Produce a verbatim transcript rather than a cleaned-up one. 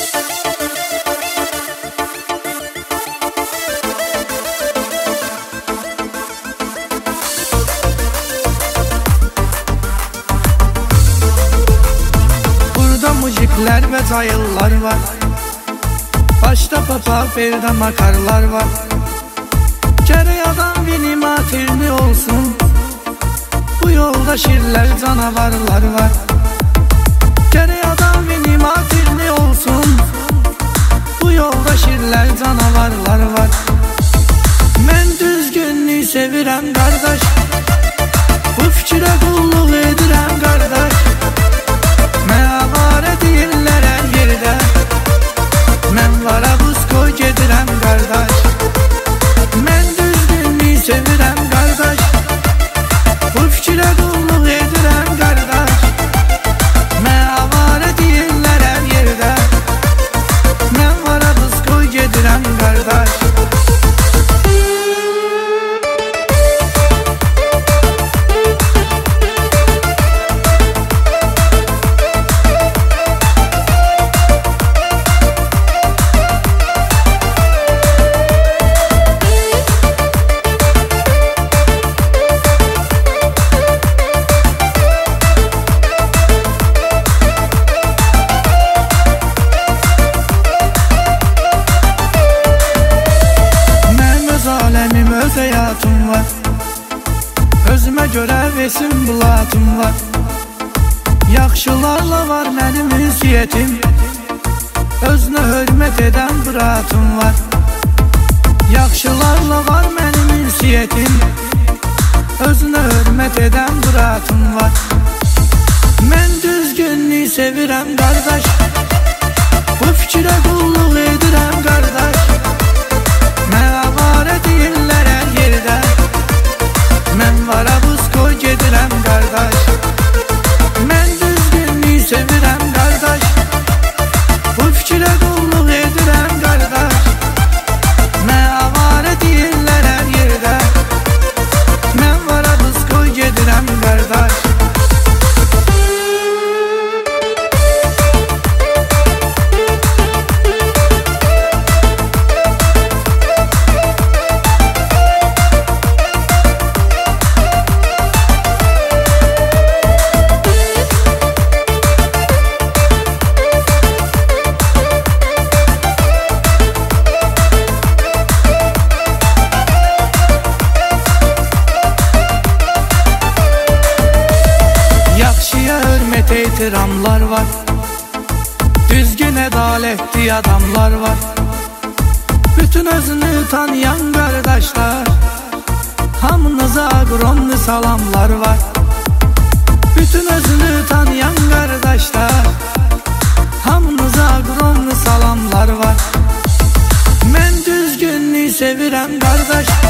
Mujikler ve cayıllar var. Başta papa bir makarlar var. Gerek adam benim atirli olsun. Bu yolda şirler canavarlar var. Gerek adam benim atirli olsun. Bu yolda şirler canavarlar var. Ben düzgünlüğü sevirem kardeş. Bu fikre kulluk edirem kardeş. Məavare deyirlər hər yerdə. Mən vara buz koy gedirəm qardaş. Mən düzgünlüğü sevirəm qardaş. Bu fikrə qulluq edirəm qardaş. Məavare deyirlər hər yerdə. Mən vara buz koy gedirəm qardaş. Öz həyatım var. Özümə görə vesim bulatım var. Yaxşılarla var mənim ünsiyyətim. Özünə hörmət edən bıratım var. Yaxşılarla var mənim ünsiyyətim. Özünə hörmət edən bıratım var. Mən düzgünlüğü sevirəm qardaş. Bu fikrə qulluq edirəm qardaş. Məavare deyirlər hər yerdə. Mən vara buz koy gedirəm qardaş. Mən düzgünlüğü sevirəm qardaş. Bu fikrə qulluq edirəm qardaş. Məavare deyirlər hər yerdə. Mən vara buz koy gedirəm qardaş. Ehtiramlar var. Düzgün ədalətli adamlar var. Bütün özünü tanıyan qardaşlar. Hamınıza qurumlu salamlar var. Bütün özünü tanıyan qardaşlar. Hamınıza qurumlu salamlar var. Mən düzgünlüğü sevirəm qardaş.